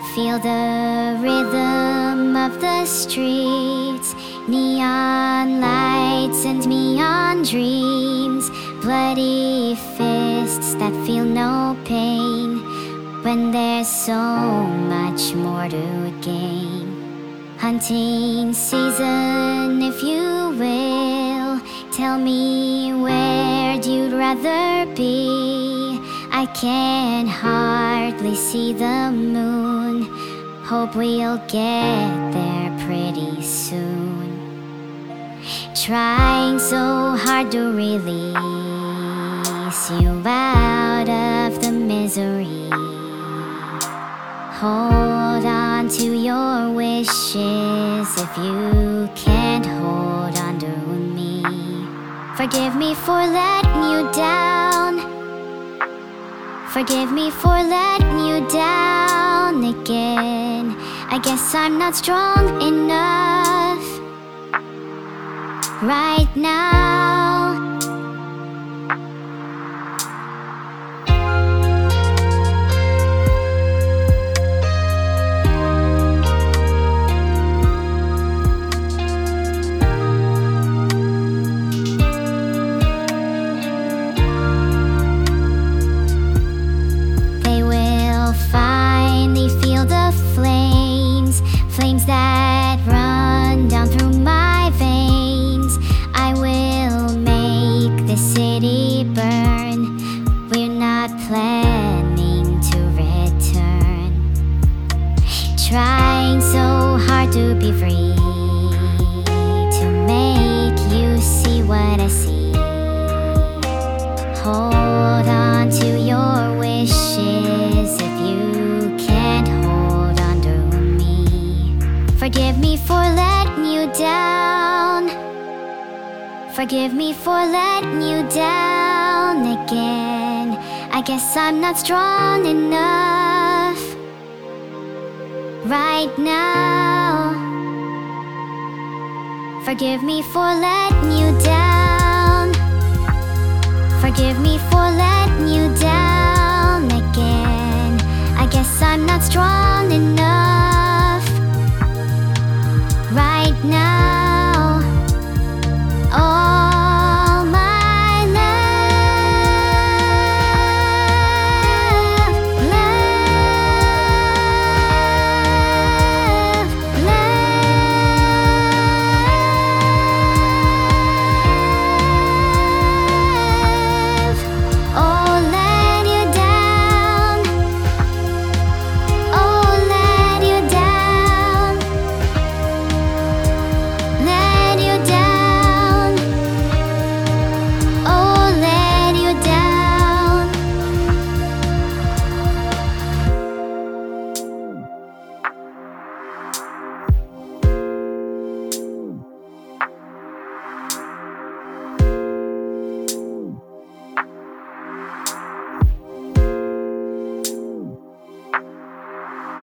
feel the rhythm of the streets, neon lights and neon dreams, bloody fists that feel no pain, when there's so much more to gain. Hunting season, if you will, tell me where'd you'd rather be. I can hardly see the moon, hope we'll get there pretty soon. Trying so hard to release you out of the misery. Hold on to your wishes if you can't hold on to me. Forgive me for letting you down. Forgive me for letting you down again. I guess I'm not strong enough right now. Flames that run down through my veins. I will make the city burn. We're not planning to return. Trying so hard to be free, to make you see what I see. Hold on to your wishes if you can't hold on to me. Forgive me for letting you down. Forgive me for letting you down again. I guess I'm not strong enough right now. Forgive me for letting you down. Forgive me for letting you down.